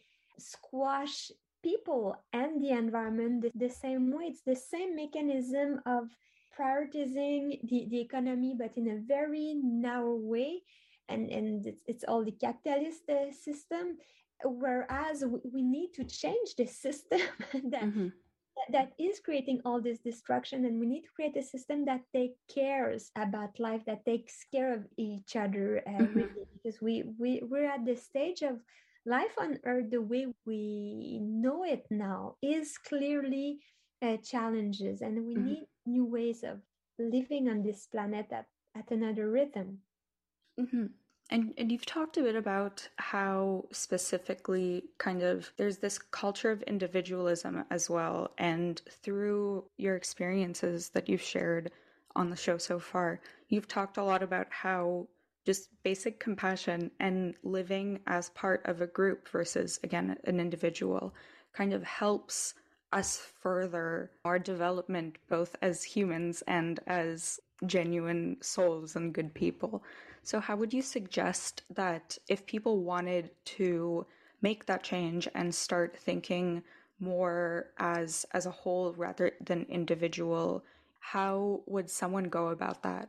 squash people and the environment the, the same way. It's the same mechanism of prioritizing the, the economy, but in a very narrow way. And and it's, it's all the capitalist uh, system, whereas we, we need to change the system that Mhm. that is creating all this destruction, and we need to create a system that takes cares about life, that takes care of each other, uh, Mhm. really, because we, we we're at the stage of life on earth the way we know it now is clearly uh, challenges, and we Mhm. need new ways of living on this planet at, at another rhythm. Mhm. And and you've talked a bit about how specifically kind of there's this culture of individualism as well. And through your experiences that you've shared on the show so far, you've talked a lot about how just basic compassion and living as part of a group versus, again, an individual kind of helps us further our development both as humans and as genuine souls and good people. So how would you suggest that if people wanted to make that change and start thinking more as as a whole rather than individual, how would someone go about that?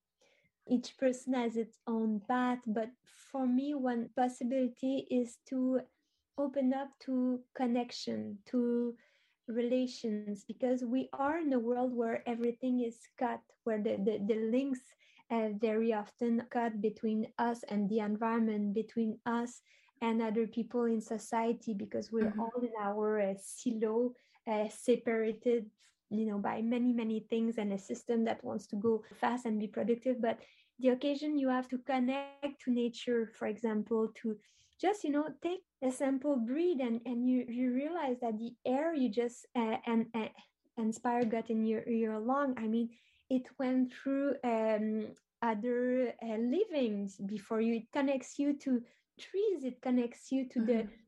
Each person has its own path, but for me, one possibility is to open up to connection, to relations, because we are in a world where everything is cut, where the, the, the links uh, very often cut between us and the environment, between us and other people in society, because we're Mhm. all in our uh, silo, uh, separated, you know, by many many things, and a system that wants to go fast and be productive. But the occasion you have to connect to nature, for example, to just, you know, take a simple breathe, and and you you realize that the air you just uh, and uh, inspire got in your your lung, I mean, it went through um other uh, livings before you. It connects you to trees, it connects you to the Mhm.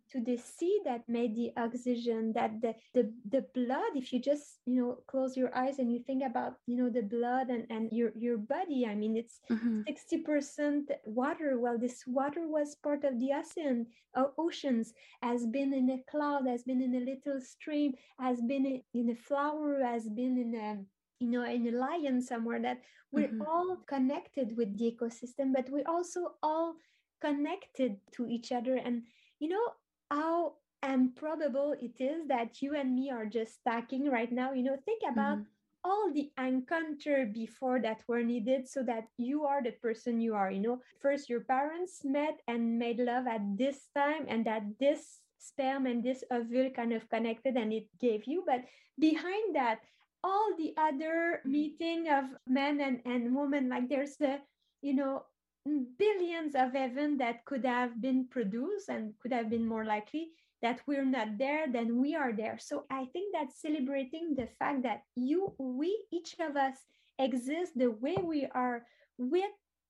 to the sea that made the oxygen, that the, the the blood, if you just, you know, close your eyes and you think about, you know, the blood and, and your, your body, I mean, it's mm-hmm. sixty percent water. Well, this water was part of the ocean, uh, oceans, has been in a cloud, has been in a little stream, has been in, in a flower, has been in a, you know, in a lion somewhere, that we're mm-hmm. all connected with the ecosystem, but we're also all connected to each other. And you know how improbable it is that you and me are just talking right now. You know, think about mm-hmm. all the encounter before that were needed so that you are the person you are. You know, first your parents met and made love at this time, and that this sperm and this ovule kind of connected and it gave you. But behind that, all the other meeting of men and, and women, like there's the, you know, billions of events that could have been produced and could have been more likely that we're not there than we are there. So I think that celebrating the fact that you, we, each of us exist the way we are, with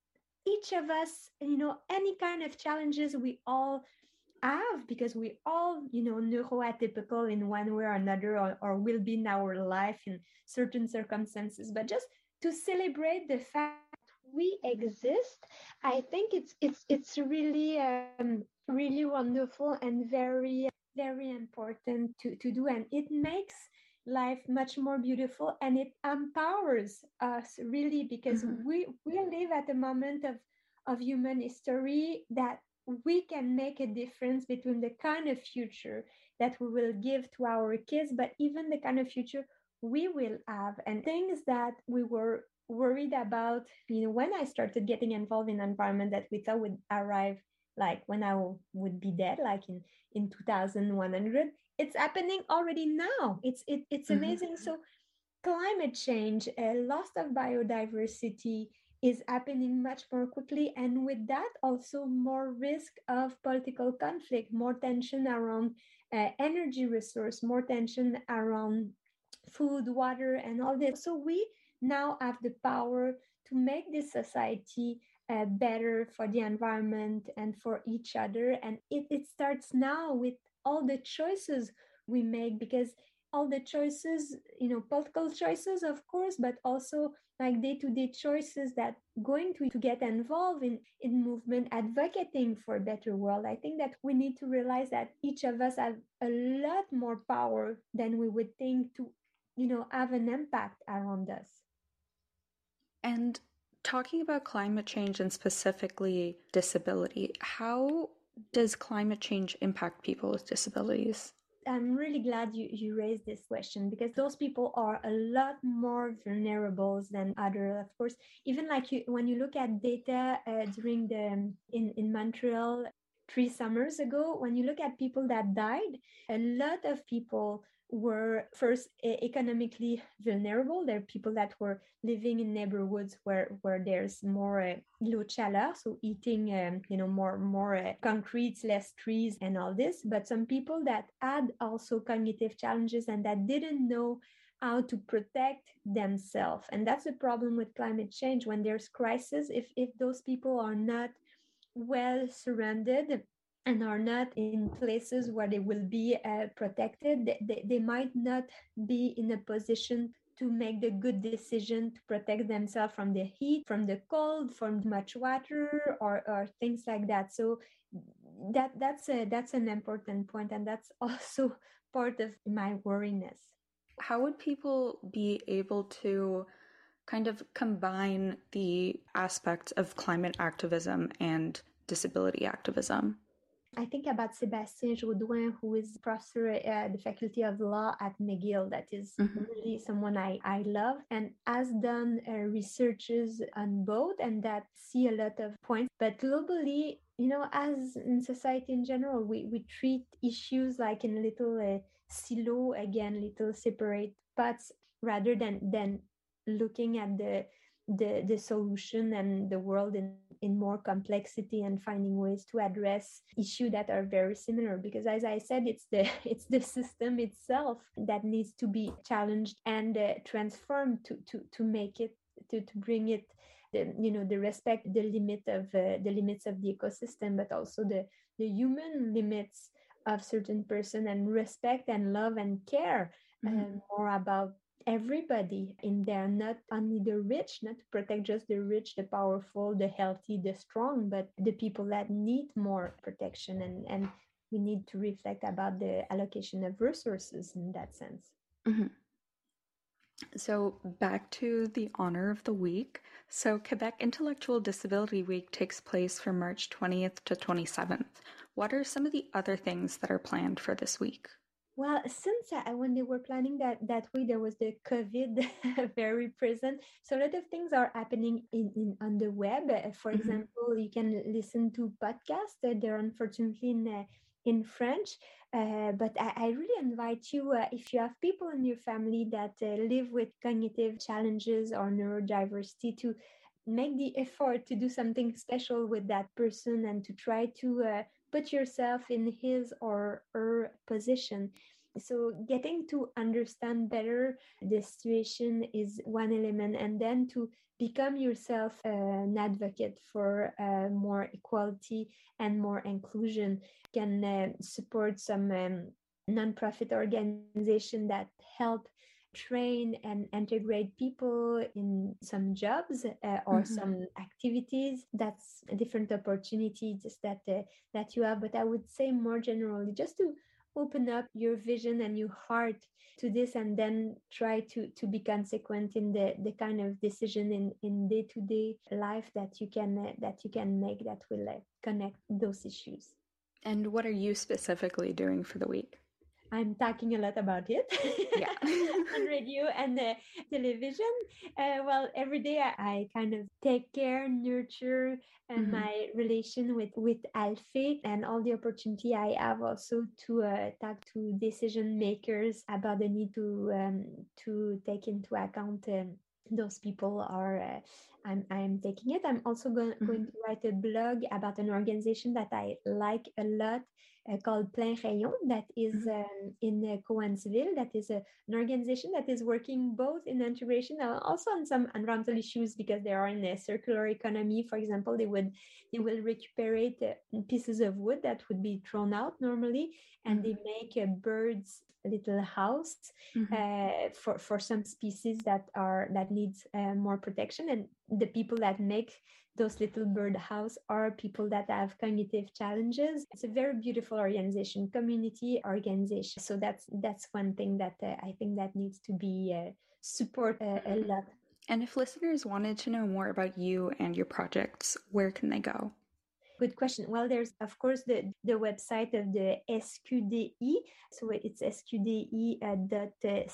each of us, you know, any kind of challenges we all have, because we all, you know, neuroatypical in one way or another, or, or will be in our life in certain circumstances. But just to celebrate the fact we exist, I think it's it's it's really um, really wonderful and very very important to to do, and it makes life much more beautiful, and it empowers us really, because mm-hmm. we we live at a moment of of human history that we can make a difference between the kind of future that we will give to our kids, but even the kind of future we will have, and things that we were worried about, you know, when I started getting involved in environment that we thought would arrive like when I w- would be dead, like in, in two thousand one hundred, it's happening already now. It's it, it's amazing. Mm-hmm. So climate change, a loss of biodiversity is happening much more quickly. And with that, also more risk of political conflict, more tension around uh, energy resource, more tension around food, water, and all this. So we now have the power to make this society uh, better for the environment and for each other. And it, it starts now with all the choices we make, because all the choices, you know, political choices, of course, but also like day-to-day choices that going to, to get involved in, in movement, advocating for a better world. I think that we need to realize that each of us have a lot more power than we would think to, you know, have an impact around us. And talking about climate change and specifically disability, how does climate change impact people with disabilities? I'm really glad you, you raised this question, because those people are a lot more vulnerable than others. Of course, even like you, when you look at data uh, during the, in, in Montreal, three summers ago, when you look at people that died, a lot of people were first economically vulnerable. There are people that were living in neighborhoods where, where there's more uh, low chaleur, so eating um, you know more more uh, concrete, less trees, and all this. But some people that had also cognitive challenges and that didn't know how to protect themselves. And that's the problem with climate change. When there's crisis, if if those people are not well surrounded and are not in places where they will be uh, protected, they, they might not be in a position to make the good decision to protect themselves from the heat, from the cold, from much water, or, or things like that. So that that's a that's an important point, and that's also part of my worriness. How would people be able to kind of combine the aspects of climate activism and disability activism? I think about Sébastien Jaudoin, who is professor at the Faculty of Law at McGill. That is mm-hmm. really someone I, I love, and has done uh, researches on both, and that see a lot of points. But globally, you know, as in society in general, we, we treat issues like in little uh, silo, again, little separate pots, rather than, than looking at the the the solution and the world in, in more complexity, and finding ways to address issues that are very similar. Because as I said, it's the it's the system itself that needs to be challenged and uh, transformed to to to make it to, to bring it the, you know the respect the limit of uh, the limits of the ecosystem, but also the the human limits of certain person and respect and love and care Mhm. uh, more about everybody in there, not only the rich, not to protect just the rich, the powerful, the healthy, the strong, but the people that need more protection. And, and we need to reflect about the allocation of resources in that sense. Mhm. So back to the honor of the week. So Quebec Intellectual Disability Week takes place from March twentieth to twenty-seventh. What are some of the other things that are planned for this week? Well, since uh, when they were planning that that week, there was the COVID very present. So a lot of things are happening in, in on the web. Uh, For Mhm. example, you can listen to podcasts. Uh, they're unfortunately in uh, in French, uh, but I, I really invite you, uh, if you have people in your family that uh, live with cognitive challenges or neurodiversity, to make the effort to do something special with that person and to try to uh, put yourself in his or her position. So getting to understand better the situation is one element, and then to become yourself uh, an advocate for uh, more equality and more inclusion can uh, support some um, nonprofit organization that help train and integrate people in some jobs uh, or Mhm. some activities. That's a different opportunity just that uh, that you have. But I would say more generally, just to open up your vision and your heart to this, and then try to to be consequent in the the kind of decision in in day-to-day life that you can uh, that you can make that will uh, connect those issues. And what are you specifically doing for the week? I'm talking a lot about it Yeah. on radio and uh, television. Uh, well, every day I, I kind of take care, nurture uh, Mhm. my relation with with Alfie, and all the opportunity I have also to uh, talk to decision makers about the need to um, to take into account um, those people are. Uh, I'm I'm taking it. I'm also go- Mhm. going to write a blog about an organization that I like a lot uh, called Plein Rayon, that is Mhm. um, in uh, Coansville. That is a, an organization that is working both in integration and also on some environmental issues, because they are in a circular economy. For example, they would they will recuperate uh, pieces of wood that would be thrown out normally, and they make a bird's little house Mhm. uh, for for some species that are that needs uh, more protection. And the people that make those little bird house are people that have cognitive challenges. It's a very beautiful organization, community organization. So that's that's one thing that uh, I think that needs to be uh, support uh, a lot. And if listeners wanted to know more about you and your projects, where can they go? Good question. Well, there's of course the, the website of the S Q D E. So it's S Q D E dot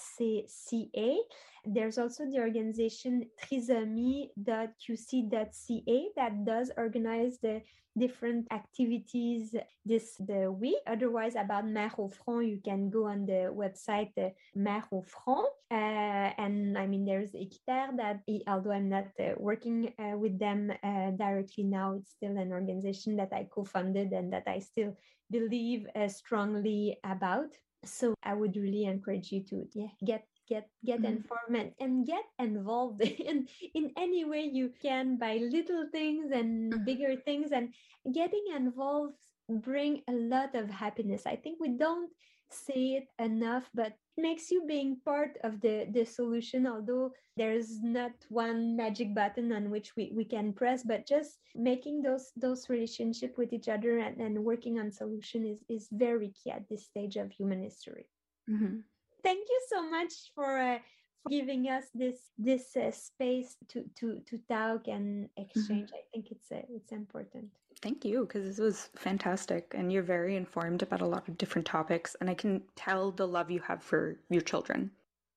C A. There's also the organization trisomy dot Q C dot C A that does organize the different activities this the week. Otherwise, about Mère au Front, you can go on the website uh, Mère au Front. Uh, and I mean, there's Equiterre that, although I'm not uh, working uh, with them uh, directly now, it's still an organization that I co-funded and that I still believe uh, strongly about. So I would really encourage you to yeah get get get Mhm. informed and, and get involved in in any way you can, by little things and Mhm. bigger things. And getting involved bring a lot of happiness. I think we don't say it enough, but it makes you being part of the the solution, although there's not one magic button on which we, we can press, but just making those those relationship with each other and, and working on solution is is very key at this stage of human history. Mhm. Thank you so much for uh, for giving us this this uh, space to to to talk and exchange. I think it's uh, it's important. Thank you, because this was fantastic, and you're very informed about a lot of different topics, and I can tell the love you have for your children.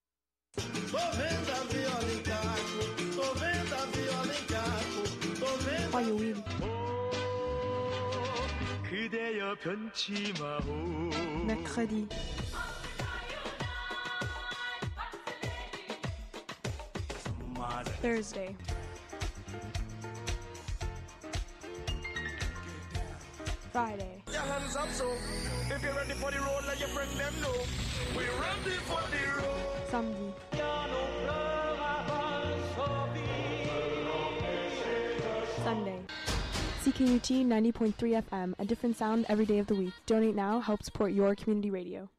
Mercredi. Thursday. Friday. Your hands up, so if you're ready for the road, let your friend them know. We're ready for the road. Samedi. Sunday. C K U T ninety point three F M, a different sound every day of the week. Donate now, help support your community radio.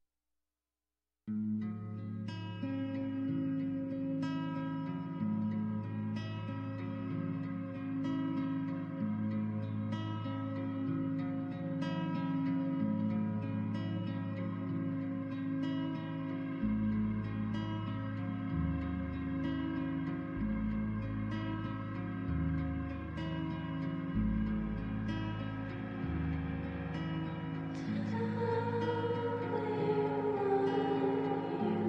You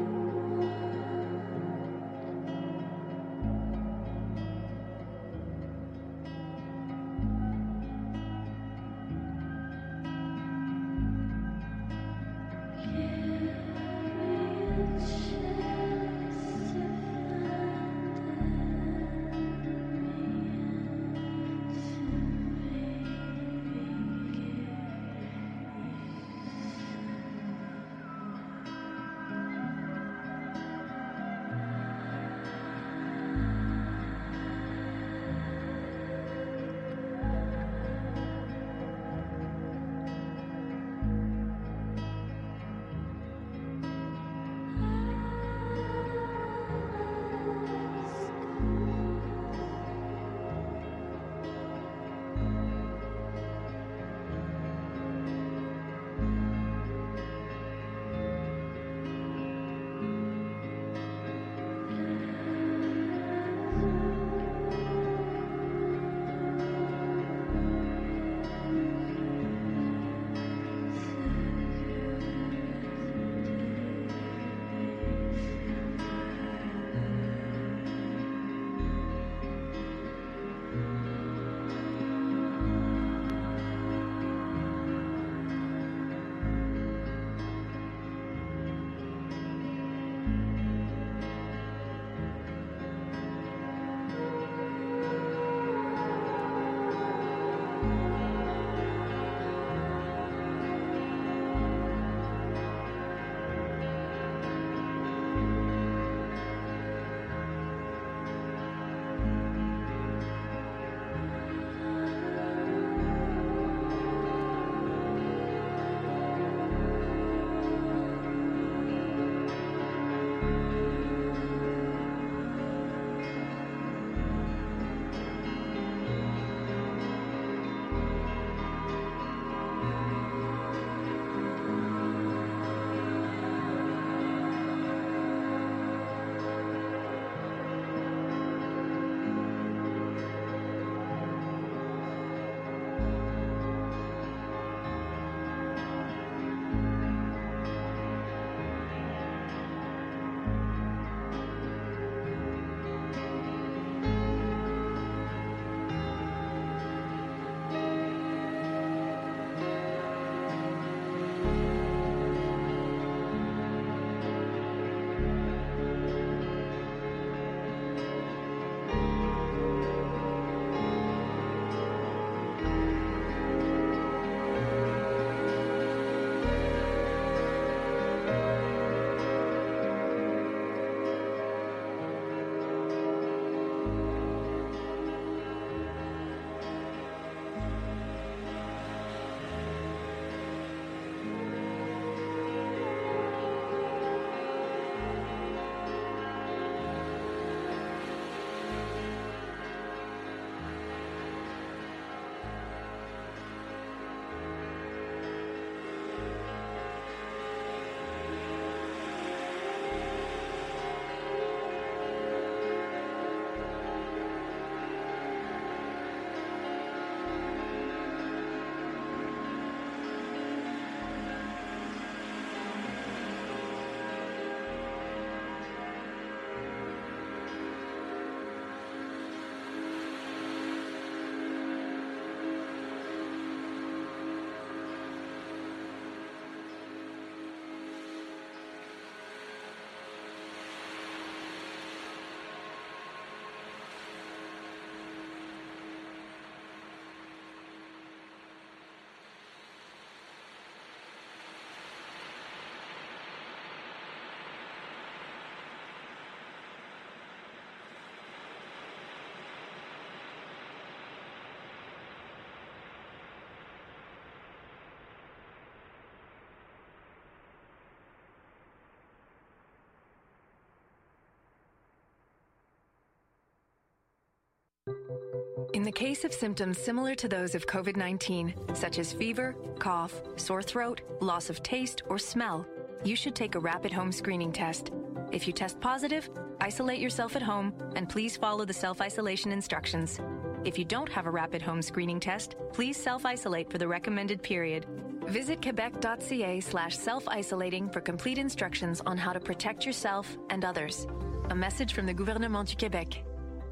In the case of symptoms similar to those of COVID nineteen, such as fever, cough, sore throat, loss of taste, or smell, you should take a rapid home screening test. If you test positive, isolate yourself at home and please follow the self-isolation instructions. If you don't have a rapid home screening test, please self-isolate for the recommended period. Visit quebec.ca slash self-isolating for complete instructions on how to protect yourself and others. A message from the Gouvernement du Québec.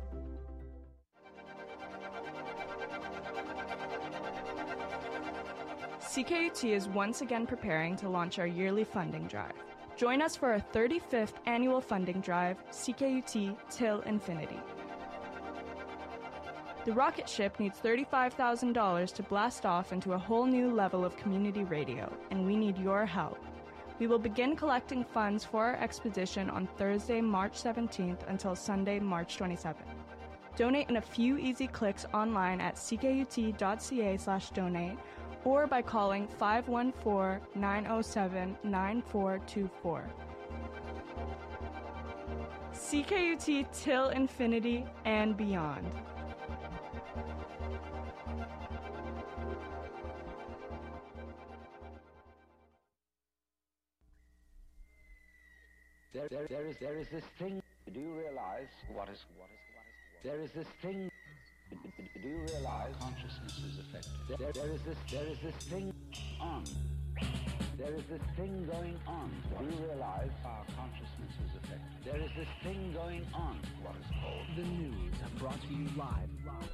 C K U T is once again preparing to launch our yearly funding drive. Join us for our thirty-fifth annual funding drive, C K U T Till Infinity. The rocket ship needs thirty-five thousand dollars to blast off into a whole new level of community radio, and we need your help. We will begin collecting funds for our expedition on Thursday, March seventeenth until Sunday, March twenty-seventh. Donate in a few easy clicks online at ckut.ca slash donate or by calling five one four, nine oh seven, nine four two four. C K U T Till Infinity and Beyond. There, there, there is, there is this thing. Do you realize what is, what is, what is? There is this thing. Do you realize consciousness is affected? There, there is this, there is this thing on. There is this thing going on. Do you realize our consciousness is affected? There is this thing going on. What is called the news, brought to you live. live.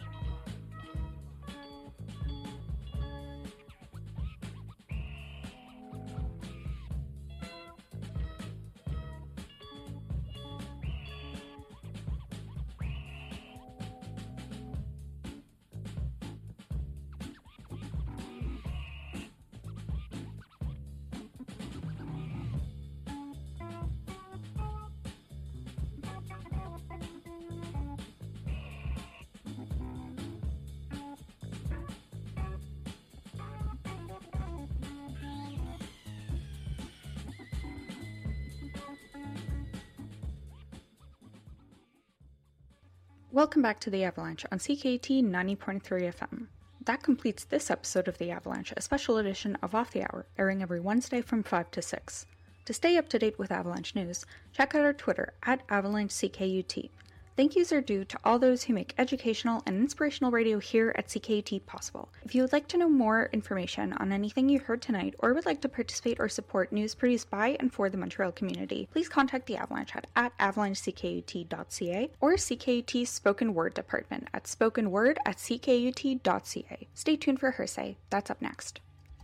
Welcome back to The Avalanche on C K U T ninety point three F M. That completes this episode of The Avalanche, a special edition of Off the Hour, airing every Wednesday from five to six. To stay up to date with Avalanche news, check out our Twitter at Avalanche C K U T. Thank yous are due to all those who make educational and inspirational radio here at C K U T possible. If you would like to know more information on anything you heard tonight or would like to participate or support news produced by and for the Montreal community, please contact the Avalanche at, at avalanche c k u t dot c a or C K U T's Spoken Word Department at spokenword at c k u t dot c a. Stay tuned for Hearsay. That's up next.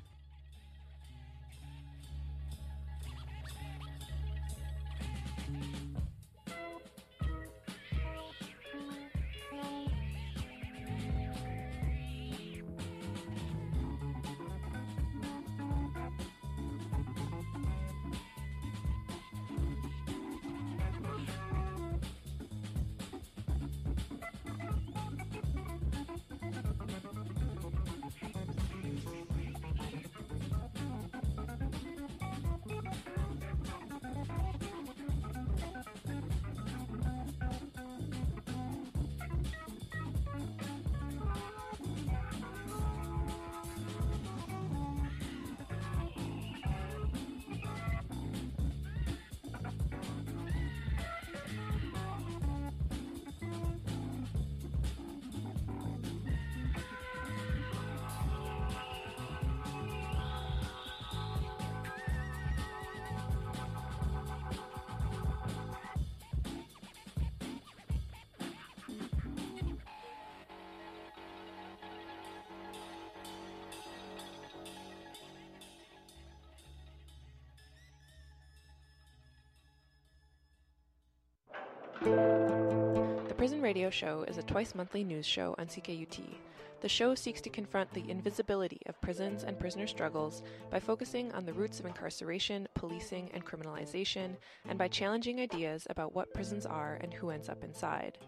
The Prison Radio Show is a twice-monthly news show on C K U T. The show seeks to confront the invisibility of prisons and prisoner struggles by focusing on the roots of incarceration, policing, and criminalization, and by challenging ideas about what prisons are and who ends up inside.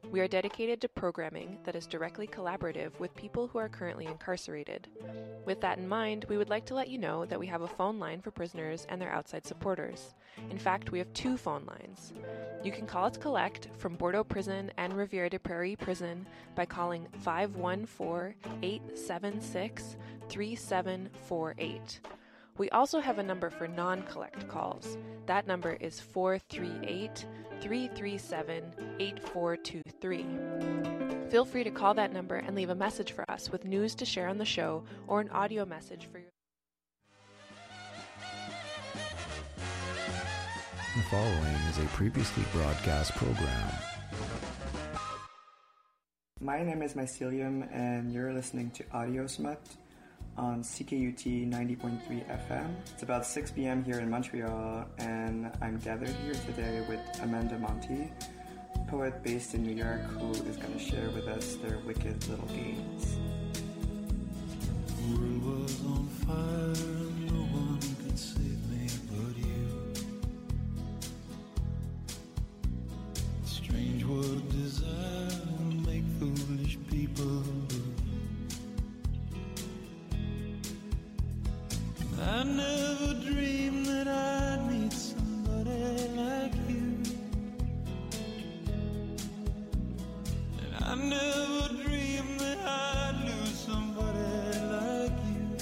We are dedicated to programming that is directly collaborative with people who are currently incarcerated. With that in mind, we would like to let you know that we have a phone line for prisoners and their outside supporters. In fact, we have two phone lines. You can call us collect from Bordeaux Prison and Rivière des Prairies Prison by calling five one four, eight seven six, three seven four eight. We also have a number for non-collect calls. That number is four three eight, three three seven, eight four two three. Feel free to call that number and leave a message for us with news to share on the show or an audio message for your... The following is a previously broadcast program. My name is Mycelium, and you're listening to Audio Smut on C K U T ninety point three F M. It's about six p.m. here in Montreal, and I'm gathered here today with Amanda Monti, poet based in New York, who is going to share with us their wicked little games. The world was on fire, no one could save me but you. Strange what desire will make foolish people do. I never dreamed that I'd meet somebody like you, and I never dreamed that I'd lose somebody like you.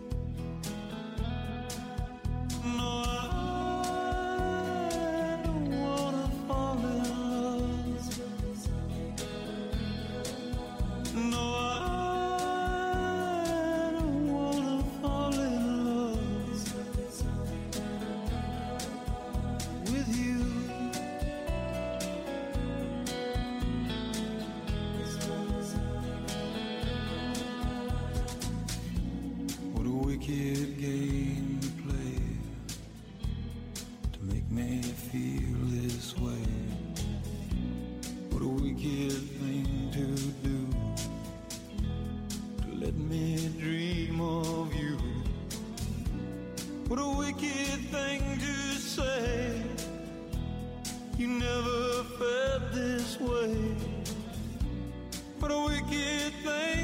No, I don't wanna fall in love. No, I wicked game to play to make me feel this way. What a wicked thing to do, to let me dream of you. What a wicked thing to say. You never